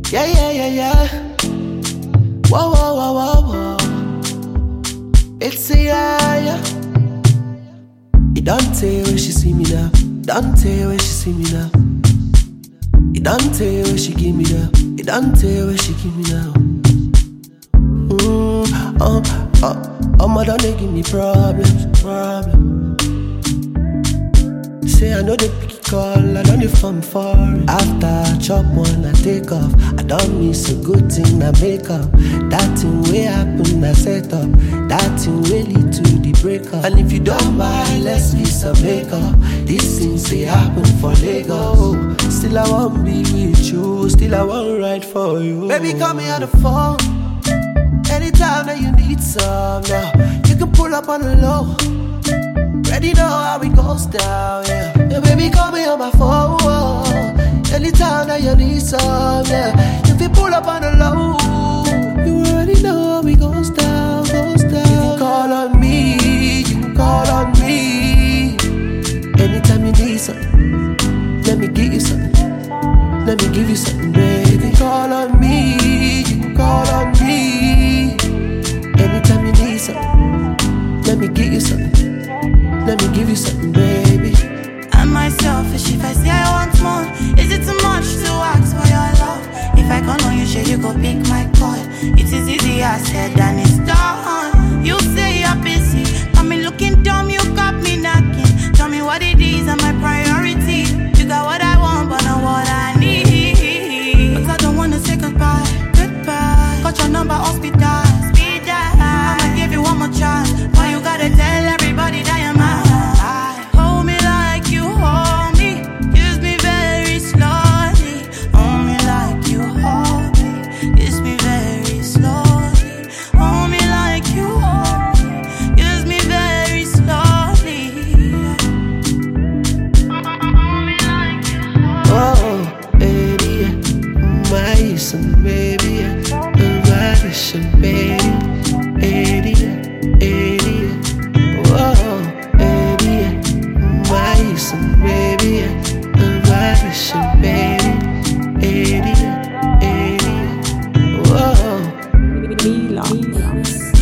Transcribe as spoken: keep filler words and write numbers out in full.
Yeah, yeah, yeah, yeah. Whoa, whoa, whoa, whoa, whoa. It's a yeah, yeah. It don't tell when she see me now. Don't tell when she see me now. It don't tell when she give me now. It don't tell when she give me now. Mm, oh, oh, oh, my don't they give me problems, problems. Say I know they pick it call, I don't need fun for it. After I chop one, I take off. I don't miss a good thing, I make up. That thing will happen, I set up. That thing will lead to the breakup. And if you don't mind, let's miss a makeup. These things they happen for Lagos. Still I won't be with you, still I won't ride for you. Baby, call me on the phone anytime that you need some. Now you can pull up on the low. Ready know how it goes down, yeah. Yeah, baby, call me on my phone anytime that you need some, yeah. If you pull up on the low, you already know how it goes down, goes down. You can call on me, you can call on me anytime you need something. Let me give you something. Let me give you something, baby. You can call on me, you can call on me anytime you need something. Let me give you something. Let me give you something, baby. Am I selfish if I say I want more? Is it too much to ask for your love? If I call on you, sure you go pick my call. It is easier said than it's done. You say you're busy, got me looking dumb, you got me knocking. Tell me what it is and my priority. You got what I want, but not what I need. But I don't wanna say goodbye, goodbye. Got your number, hospital, speed dial. I'ma give you one more chance. Why you gotta tell everybody that you're mine? Some baby, a ravishing baby, eighty, eighty. Whoa, baby, my some baby, a ravishing baby, eighty, eighty. Whoa.